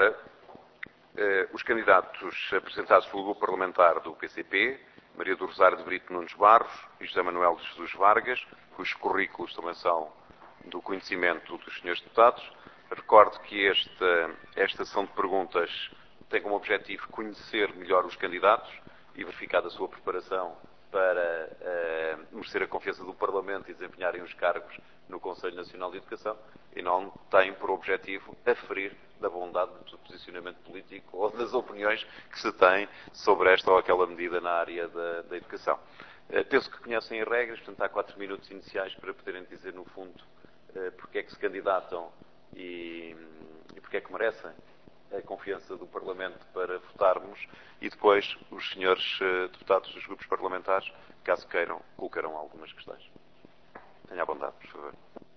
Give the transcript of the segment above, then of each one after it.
Os candidatos apresentados pelo grupo parlamentar do PCP, Maria do Rosário de Brito Nunes Barros e José Manuel de Jesus Vargas, cujos currículos também são do conhecimento dos senhores deputados. Recordo que esta sessão de perguntas tem como objetivo conhecer melhor os candidatos e verificar a sua preparação para merecer a confiança do Parlamento e desempenharem os cargos no Conselho Nacional de Educação, e não tem por objetivo aferir da bondade do posicionamento político ou das opiniões que se tem sobre esta ou aquela medida na área da educação. Penso que conhecem as regras, portanto há 4 minutos iniciais para poderem dizer, no fundo, porque é que se candidatam e porque é que merecem a confiança do Parlamento para votarmos, e depois os senhores deputados dos grupos parlamentares, caso queiram, colocarão algumas questões. Tenha a bondade, por favor.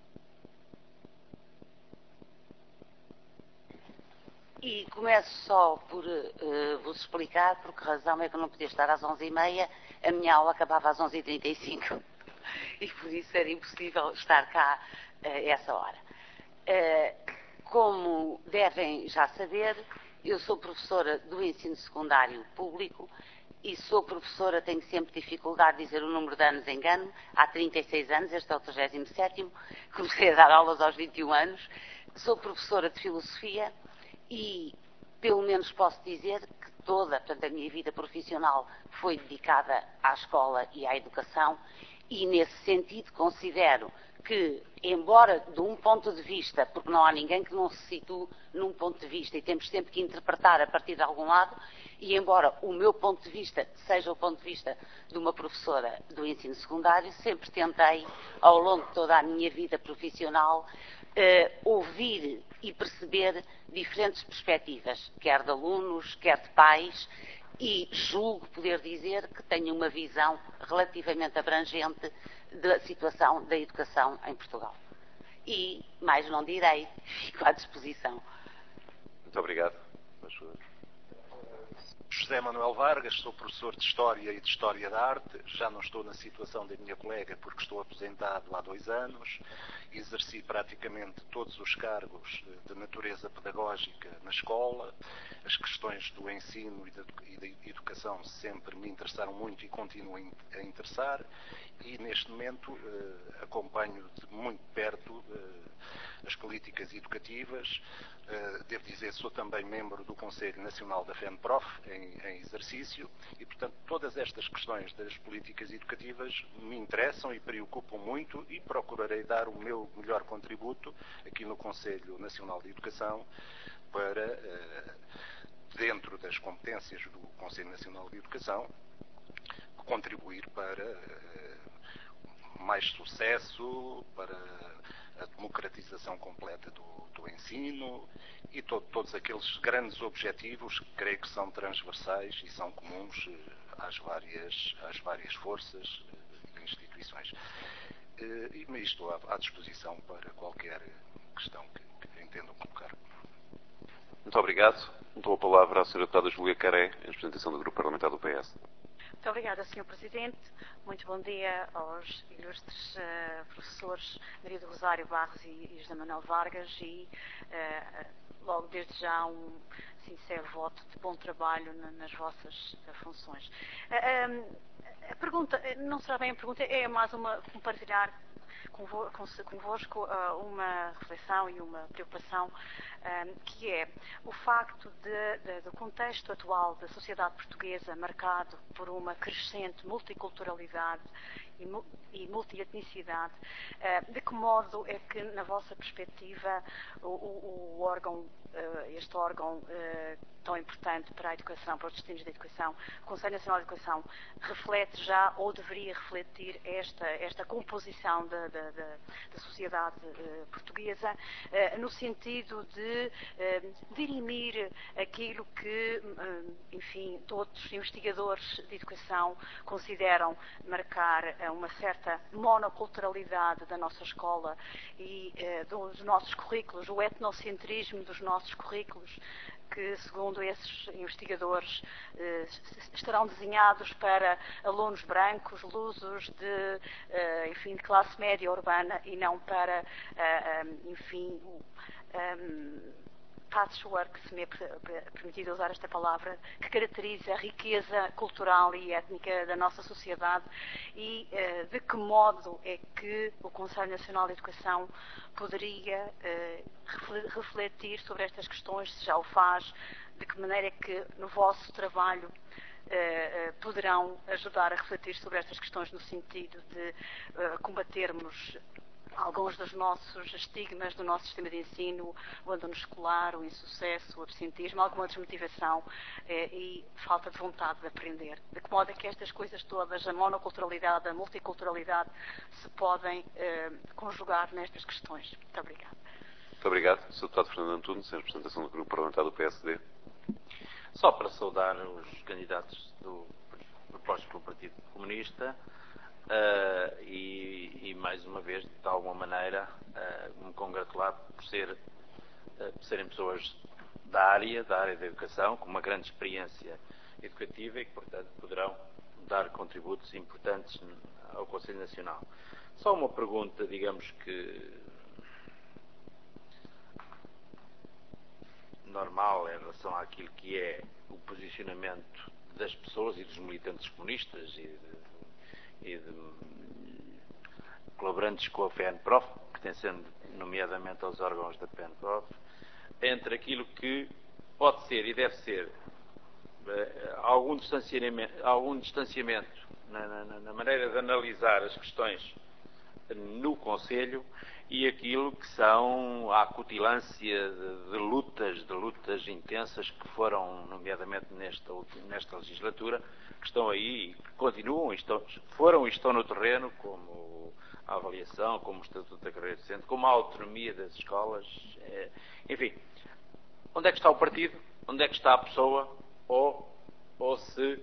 E começo só por vos explicar por que razão é que eu não podia estar às 11h30, a minha aula acabava às 11h35 e por isso era impossível estar cá a essa hora. Como devem já saber, eu sou professora do ensino secundário público e sou professora, tenho sempre dificuldade de dizer o número de anos, engano, há 36 anos, este é o 37º, comecei a dar aulas aos 21 anos, sou professora de filosofia e, pelo menos posso dizer que portanto, a minha vida profissional foi dedicada à escola e à educação, e nesse sentido considero que, embora de um ponto de vista, porque não há ninguém que não se situe num ponto de vista e temos sempre que interpretar a partir de algum lado, e embora o meu ponto de vista seja o ponto de vista de uma professora do ensino secundário, sempre tentei, ao longo de toda a minha vida profissional, ouvir e perceber diferentes perspectivas, quer de alunos, quer de pais, e julgo poder dizer que tenho uma visão relativamente abrangente da situação da educação em Portugal. E, mais não direi, fico à disposição. Muito obrigado. José Manuel Vargas, sou professor de História e de História da Arte. Já não estou na situação da minha colega porque estou aposentado há 2 anos. Exerci praticamente todos os cargos de natureza pedagógica na escola. As questões do ensino e da educação sempre me interessaram muito e continuam a interessar. E neste momento acompanho de muito perto as políticas educativas. Devo dizer, sou também membro do Conselho Nacional da FENPROF em exercício e, portanto, todas estas questões das políticas educativas me interessam e preocupam muito, e procurarei dar o meu melhor contributo aqui no Conselho Nacional de Educação para, dentro das competências do Conselho Nacional de Educação, contribuir para mais sucesso, para a democratização completa do ensino e todos aqueles grandes objetivos que creio que são transversais e são comuns às várias forças e instituições. E estou à disposição para qualquer questão que entendam colocar. Muito obrigado. Dou a palavra à Sra. Deputada Júlia Caré, em representação do Grupo Parlamentar do PS. Muito obrigada, Sr. Presidente. Muito bom dia aos ilustres professores Maria do Rosário Barros e José Manuel Vargas, e logo desde já um sincero voto de bom trabalho nas vossas funções. A pergunta, não será bem a pergunta, é mais uma compartilhar convosco uma reflexão e uma preocupação, que é o facto do contexto atual da sociedade portuguesa marcado por uma crescente multiculturalidade e multietnicidade. De que modo é que, na vossa perspectiva, este órgão tão importante para a educação, para os destinos da educação, o Conselho Nacional de Educação, reflete já ou deveria refletir esta composição da sociedade portuguesa, no sentido de dirimir aquilo que, enfim, todos os investigadores de educação consideram marcar uma certa monoculturalidade da nossa escola e dos nossos currículos, o etnocentrismo dos nossos currículos, que, segundo esses investigadores, estarão desenhados para alunos brancos, lusos, de classe média urbana, e não para, patchwork, se me é permitido usar esta palavra, que caracteriza a riqueza cultural e étnica da nossa sociedade e de que modo é que o Conselho Nacional de Educação poderia refletir sobre estas questões, se já o faz, de que maneira é que no vosso trabalho poderão ajudar a refletir sobre estas questões no sentido de combatermos alguns dos nossos estigmas do nosso sistema de ensino, o abandono escolar, o insucesso, o absentismo, alguma desmotivação e falta de vontade de aprender. De que modo é que estas coisas todas, a monoculturalidade, a multiculturalidade, se podem conjugar nestas questões? Muito obrigada. Muito obrigado. Sr. Deputado Fernando Antunes, em representação do Grupo Parlamentar do PSD. Só para saudar os candidatos propostos pelo Partido Comunista e mais uma vez, de alguma maneira, me congratular por serem pessoas da área da educação, com uma grande experiência educativa e que, portanto, poderão dar contributos importantes ao Conselho Nacional. Só uma pergunta, digamos que normal em relação àquilo que é o posicionamento das pessoas e dos militantes comunistas e de colaborantes com a PNPROF, pertencendo nomeadamente aos órgãos da PNPROF, entre aquilo que pode ser e deve ser algum distanciamento na maneira de analisar as questões no Conselho e aquilo que são a acutilância de lutas intensas que foram, nomeadamente nesta legislatura, que estão aí e que continuam, foram e estão no terreno, como a avaliação, como o Estatuto da Carreira Docente, como a autonomia das escolas, enfim. Onde é que está o partido? Onde é que está a pessoa? Ou se,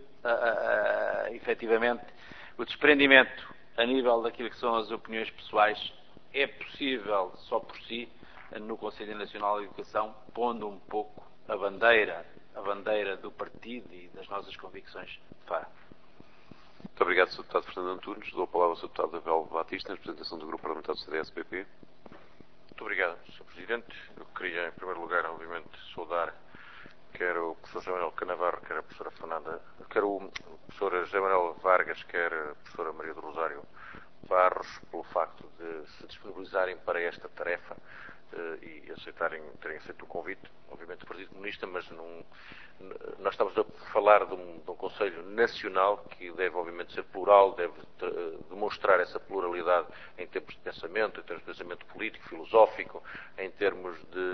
efetivamente, o desprendimento a nível daquilo que são as opiniões pessoais é possível só por si no Conselho Nacional de Educação, pondo um pouco a bandeira do partido e das nossas convicções fora. Muito obrigado, Sr. Deputado Fernando Antunes. Dou a palavra ao Sr. Deputado Abel Batista, em representação do Grupo Parlamentar do CDS-PP. Muito obrigado, Sr. Presidente. Eu queria, em primeiro lugar, obviamente, saudar quer o professor José Manuel Canavarro, quer a professora Fernanda, quer o professor José Manuel Vargas, quer a professora Maria do Rosário Barros, pelo facto de se disponibilizarem para esta tarefa e terem aceito o convite, obviamente do Partido Comunista, mas nós estamos a falar de um Conselho Nacional que deve, obviamente, ser plural, deve demonstrar essa pluralidade em termos de pensamento, em termos de pensamento político, filosófico, em termos de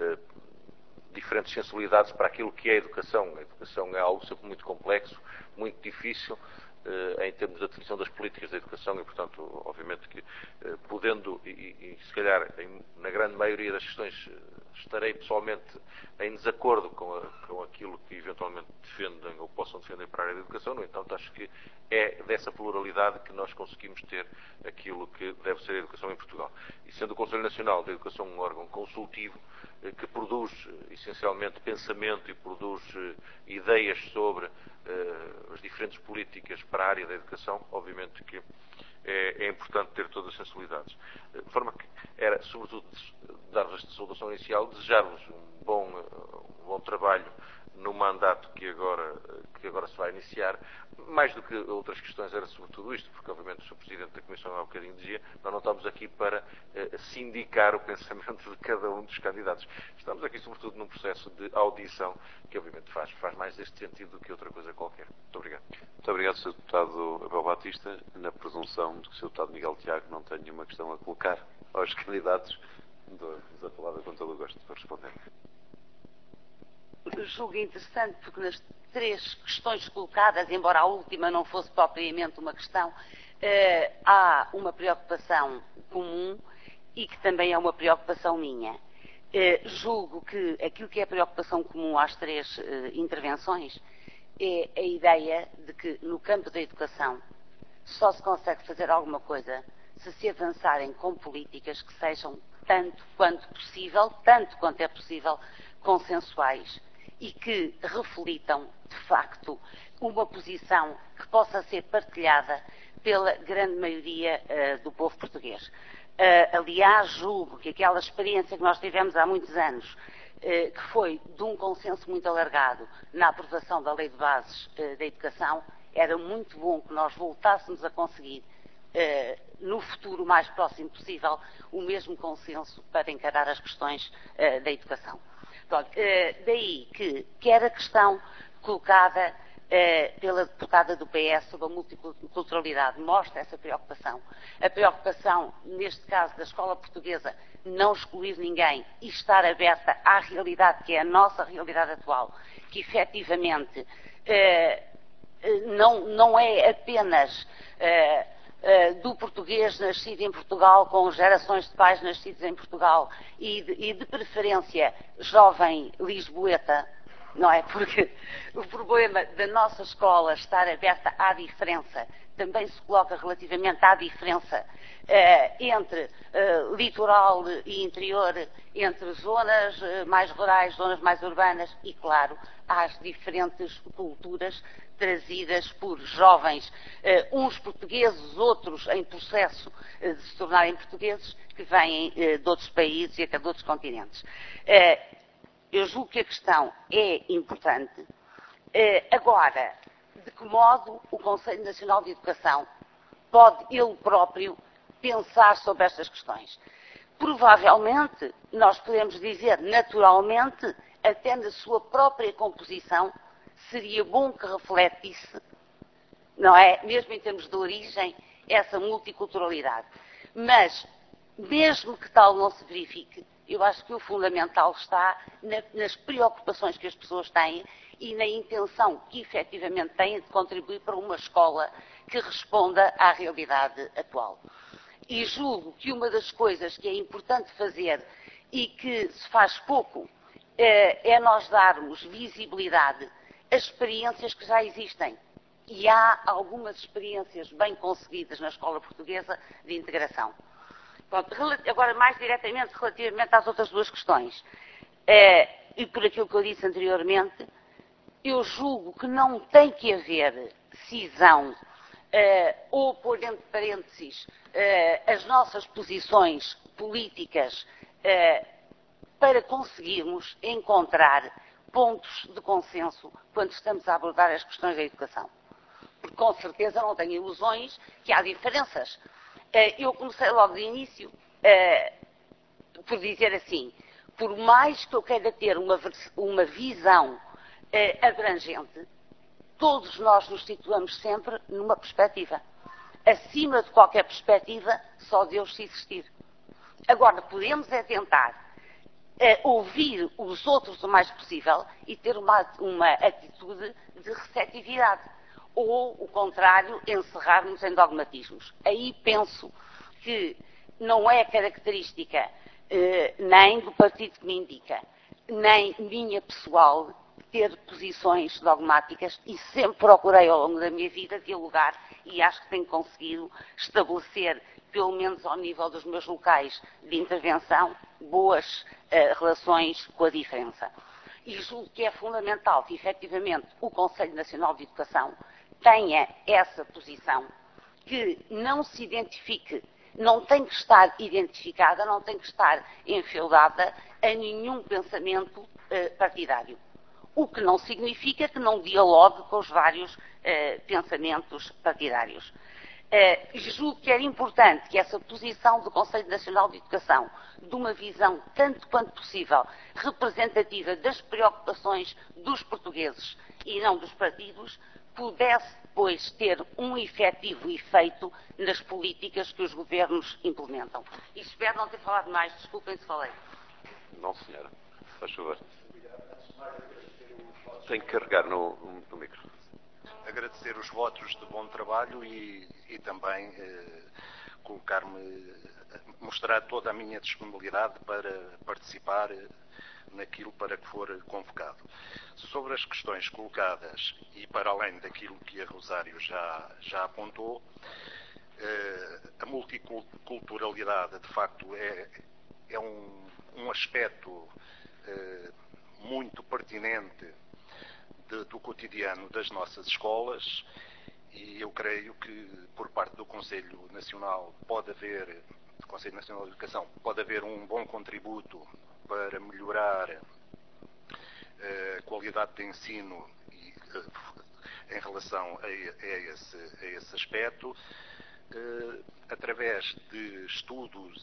diferentes sensibilidades para aquilo que é a educação. A educação é algo sempre muito complexo, muito difícil, em termos da definição das políticas da educação e, portanto, obviamente que podendo e se calhar na grande maioria das questões estarei pessoalmente em desacordo com aquilo que eventualmente defendem ou possam defender para a área da educação. No entanto, acho que é dessa pluralidade que nós conseguimos ter aquilo que deve ser a educação em Portugal. E sendo o Conselho Nacional de Educação um órgão consultivo que produz essencialmente pensamento e produz ideias sobre as diferentes políticas para a área da educação, obviamente que é importante ter todas as sensibilidades. De forma que era, sobretudo, dar-vos esta saudação inicial, desejar-vos um bom trabalho no mandato que agora se vai iniciar. Mais do que outras questões era sobretudo isto, porque obviamente o Sr. Presidente da Comissão há um bocadinho dizia, nós não estamos aqui para sindicar o pensamento de cada um dos candidatos. Estamos aqui sobretudo num processo de audição que obviamente faz mais este sentido do que outra coisa qualquer. Muito obrigado. Muito obrigado, Sr. Deputado Abel Batista. Na presunção de que o Sr. Deputado Miguel Tiago não tenha nenhuma questão a colocar aos candidatos, dou-vos a palavra com todo o gosto para responder. Julgo interessante, porque nas três questões colocadas, embora a última não fosse propriamente uma questão, há uma preocupação comum e que também é uma preocupação minha. Julgo que aquilo que é a preocupação comum às três intervenções é a ideia de que no campo da educação só se consegue fazer alguma coisa se avançarem com políticas que sejam tanto quanto é possível, consensuais e que reflitam, de facto, uma posição que possa ser partilhada pela grande maioria do povo português. Aliás, julgo que aquela experiência que nós tivemos há muitos anos que foi de um consenso muito alargado na aprovação da Lei de Bases da Educação, era muito bom que nós voltássemos a conseguir, no futuro mais próximo possível, o mesmo consenso para encarar as questões da educação. Pronto, daí que quer a questão colocada pela deputada do PS sobre a multiculturalidade mostra essa preocupação. A preocupação, neste caso, da escola portuguesa, não excluir ninguém e estar aberta à realidade que é a nossa realidade atual, que efetivamente não é apenas do português nascido em Portugal, com gerações de pais nascidos em Portugal e de preferência jovem lisboeta, não é? Porque o problema da nossa escola estar aberta à diferença também se coloca relativamente à diferença entre litoral e interior, entre zonas mais rurais, zonas mais urbanas e, claro, às diferentes culturas trazidas por jovens, uns portugueses, outros em processo de se tornarem portugueses, que vêm de outros países e até de outros continentes. Eu julgo que a questão é importante. Agora, de que modo o Conselho Nacional de Educação pode ele próprio pensar sobre estas questões? Provavelmente, nós podemos dizer naturalmente, até na sua própria composição, seria bom que refletisse, não é? Mesmo em termos de origem, essa multiculturalidade. Mas, mesmo que tal não se verifique, eu acho que o fundamental está nas preocupações que as pessoas têm e na intenção que efetivamente têm de contribuir para uma escola que responda à realidade atual. E julgo que uma das coisas que é importante fazer e que se faz pouco é nós darmos visibilidade às experiências que já existem. E há algumas experiências bem conseguidas na escola portuguesa de integração. Pronto, agora, mais diretamente, relativamente às outras duas questões, e por aquilo que eu disse anteriormente, eu julgo que não tem que haver cisão ou pôr entre parênteses as nossas posições políticas para conseguirmos encontrar pontos de consenso quando estamos a abordar as questões da educação. Porque com certeza não tenho ilusões que há diferenças. Eu comecei logo de início por dizer assim, por mais que eu queira ter uma visão abrangente, todos nós nos situamos sempre numa perspectiva. Acima de qualquer perspectiva, só Deus se existir. Agora, podemos é tentar ouvir os outros o mais possível e ter uma atitude de receptividade. Ou, o contrário, encerrar-nos em dogmatismos. Aí penso que não é característica nem do partido que me indica, nem minha pessoal, ter posições dogmáticas e sempre procurei ao longo da minha vida dialogar e acho que tenho conseguido estabelecer, pelo menos ao nível dos meus locais de intervenção, boas relações com a diferença. E julgo que é fundamental que, efetivamente, o Conselho Nacional de Educação tenha essa posição, que não se identifique, não tem que estar identificada, não tem que estar enfeudada a nenhum pensamento partidário. O que não significa que não dialogue com os vários pensamentos partidários. Julgo que era importante que essa posição do Conselho Nacional de Educação, de uma visão tanto quanto possível representativa das preocupações dos portugueses e não dos partidos, pudesse depois ter um efetivo efeito nas políticas que os governos implementam. E espero não ter falado mais, desculpem se falei. Não, senhora. Faz favor. Tem que carregar no micro. Agradecer os votos de bom trabalho e também mostrar toda a minha disponibilidade para participar naquilo para que for convocado. Sobre as questões colocadas e para além daquilo que a Rosário já apontou, a multiculturalidade de facto é um aspecto muito pertinente do cotidiano das nossas escolas e eu creio que por parte do Conselho Nacional de Educação pode haver um bom contributo para melhorar a qualidade de ensino em relação a esse aspecto, através de estudos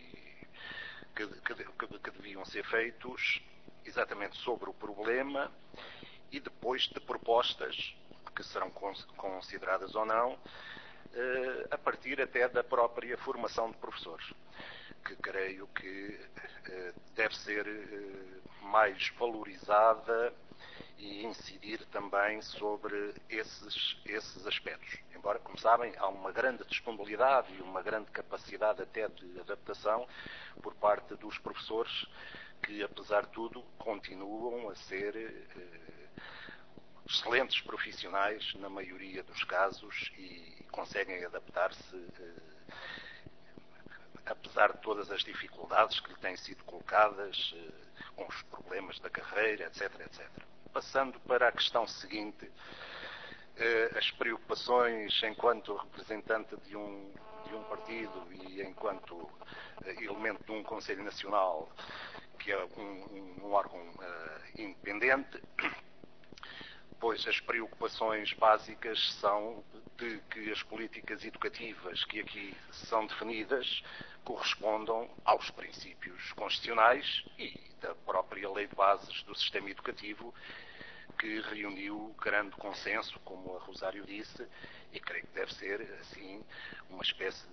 que deviam ser feitos exatamente sobre o problema e depois de propostas que serão consideradas ou não, a partir até da própria formação de professores, que creio que deve ser mais valorizada e incidir também sobre esses aspectos. Embora, como sabem, há uma grande disponibilidade e uma grande capacidade até de adaptação por parte dos professores, que, apesar de tudo, continuam a ser excelentes profissionais na maioria dos casos e conseguem adaptar-se apesar de todas as dificuldades que lhe têm sido colocadas com os problemas da carreira, etc, etc. Passando para a questão seguinte, as preocupações enquanto representante de um partido e enquanto elemento de um Conselho Nacional, que é um órgão independente, pois as preocupações básicas são de que as políticas educativas que aqui são definidas correspondam aos princípios constitucionais e da própria lei de bases do sistema educativo, que reuniu grande consenso, como a Rosário disse, e creio que deve ser, assim, uma espécie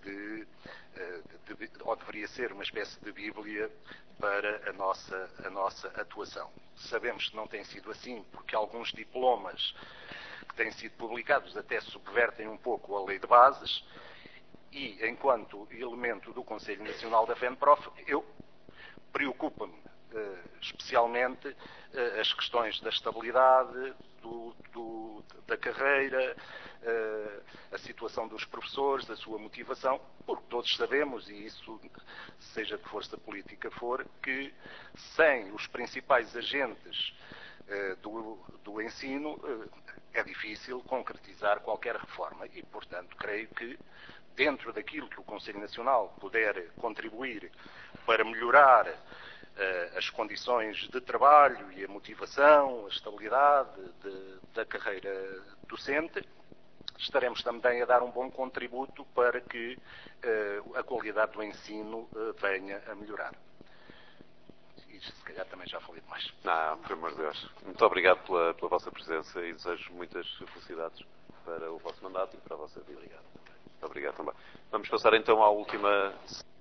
ou deveria ser uma espécie de Bíblia para a nossa atuação. Sabemos que não tem sido assim, porque alguns diplomas que têm sido publicados até subvertem um pouco a lei de bases, e, enquanto elemento do Conselho Nacional da FENPROF, preocupa-me especialmente as questões da estabilidade, da carreira, a situação dos professores, a sua motivação, porque todos sabemos, e isso, seja de força política for, que sem os principais agentes do ensino é difícil concretizar qualquer reforma e, portanto, creio que dentro daquilo que o Conselho Nacional puder contribuir para melhorar as condições de trabalho e a motivação, a estabilidade da carreira docente, estaremos também a dar um bom contributo para que a qualidade do ensino venha a melhorar. E se calhar também já falei demais. Não, por amor de Deus. Muito obrigado pela vossa presença e desejo muitas felicidades para o vosso mandato e para a vossa vida. Obrigado também. Vamos passar então à última